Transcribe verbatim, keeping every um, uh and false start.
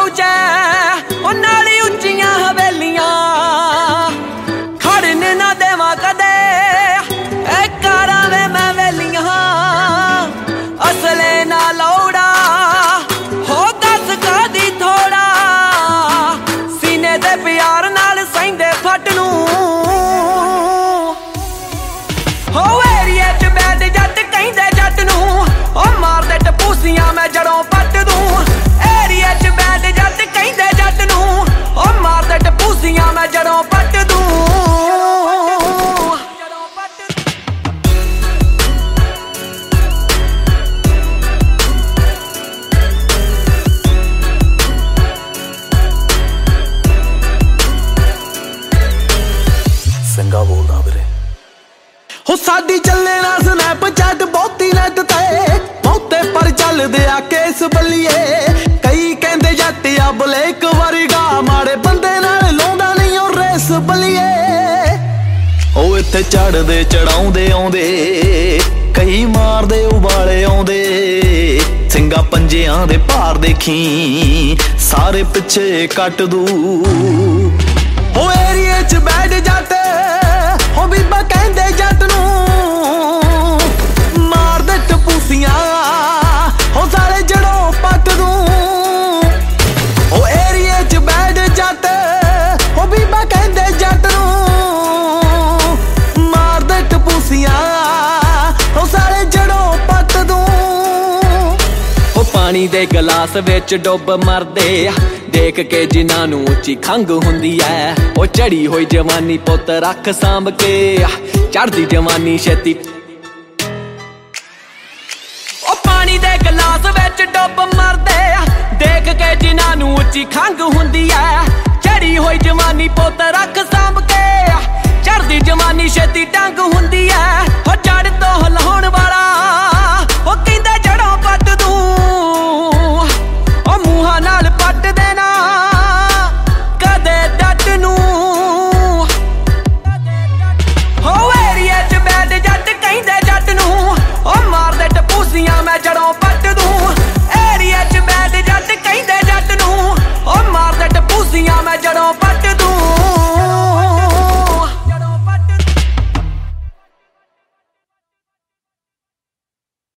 ਪਹੁੰਚੇ ਉਹ ਨਾਲੀ ਉੱਚੀਆਂ ਹਵੇਲੀਆਂ ਖੜਨ ਨਾ ਦੇਵਾਂ ਕਦੇ ਇਹ ਕਾਰਾਂ ਵੇ ਮੈਂ ਵੇਲੀਆਂ ਅਸਲੇ ਨਾ ਲੋੜਾ ਹੋ ਦੱਸ ਕਾਦੀ ਥੋੜਾ ਸੀਨੇ ਦੇ ਪਿਆਰ ਨਾਲ ਸਹਿੰਦੇ ਫੱਟ ਨੂੰ ਹੋ ਏਰੀਏ ਚ ਬੈਠ ਜੱਟ ਕਹਿੰਦੇ ਜੱਟ ਨੂੰ ਉਹ ਮਾਰਦੇ ਟਪੂਸੀਆਂ ਮੈਂ ਜੜੋਂ ਪੱਟ ਦੂੰ ਏਰੀਏ ਚ ਬੈਠ ਜੱਟ ਕਹਿੰਦੇ ਜੱਟ ਨੂੰ ਉਹ ਮਾਰਦੇ ਟਪੂਸੀਆਂ ਮੈਂ ਜੜੋਂ ਪੱਟ ਦੂੰ ਸਿੰਘਾ ਬੋਲਦਾ ਵੀਰੇ ਹੋ ਸਾਡੀ ਚੱਲੇ ਨਾ ਸਨੈਪਚੈਟ ਬਹੁਤੀ ਨੈਟ ਤੇ ਬਹੁਤੇ ਪਰ ਚੱਲਦੇ ਆ ਕੇਸ ਬੱਲੀਏ ਕਈ ਕਹਿੰਦੇ ਜੱਟ ਆ ਬਲੇਕ ਵਰਗਾ ਮਾੜੇ ਬੰਦੇ ਨਾਲ ਲਾਉਂਦਾ ਨਹੀਂ ਉਹ ਰੇਸ ਬੱਲੀਏ ਉਹ ਇੱਥੇ ਚੜਦੇ ਚੜਾਉਂਦੇ ਆਉਂਦੇ ਕਈ ਮਾਰਦੇ ਉਬਾਲੇ ਆਉਂਦੇ ਸਿੰਘਾ ਪੰਜਿਆਂ ਦੇ ਭਾਰ ਦੇਖੀ ਸਾਰੇ ਪਿੱਛੇ ਕੱਟ ਦੂ ਉਹ ਏਰੀਏ ਚ ਬੈਠ ਜੱਟ ਹੋ ਬੀਬਾ ਕਹਿੰਦੇ ਜੱਟ ਨੂੰ ਮਾਰਦੇ ਟਪੂਸੀਆਂ ਹੋ ਸਾਰੇ ਜੜੋਂ ਪੱਟ ਦੂੰ ਉਹ ਏਰੀਏ ਚ ਬੈਠ ਜੱਟ ਹੋ ਬੀਬਾ ਕਹਿੰਦੇ ਜੱਟ ਨੂੰ ਮਾਰਦੇ ਟਪੂਸੀਆਂ ਹੋ ਸਾਰੇ ਜੜੋਂ ਪੱਟ ਦੂੰ ਉਹ ਪਾਣੀ ਦੇ ਗਲਾਸ ਵਿੱਚ ਡੁੱਬ ਮਰਦੇ ਦੇਖ ਕੇ ਜਿਨ੍ਹਾਂ ਨੂੰ ਉੱਚੀ ਖੰਘ ਹੁੰਦੀ ਐ ਉਹ ਚੜੀ ਹੋਈ ਜਵਾਨੀ ਪੁੱਤ ਰੱਖ ਸਾਂਭ ਕੇ ਚੜਦੀ ਜਵਾਨੀ ਛੇਤੀ ਉਹ ਪਾਣੀ ਦੇ ਗਲਾਸ ਵਿੱਚ ਡੁੱਬ ਮਰਦੇ ਦੇਖ ਕੇ ਜਿਨ੍ਹਾਂ ਨੂੰ ਉੱਚੀ ਖੰਘ ਹੁੰਦੀ ਐ ਚੜੀ ਹੋਈ ਜਵਾਨੀ ਪੁੱਤ ਰੱਖ ਸਾਂਭ